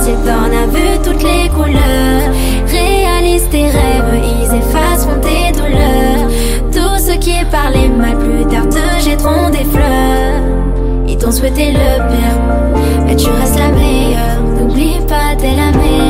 Cette borne a vu toutes les couleurs. Réalise tes rêves, ils effaceront tes douleurs. Tous ceux qui parlaient mal plus tard te jetteront des fleurs. Ils t'ont souhaité le pire, mais tu restes la meilleure. N'oublie pas, t'es la meilleure.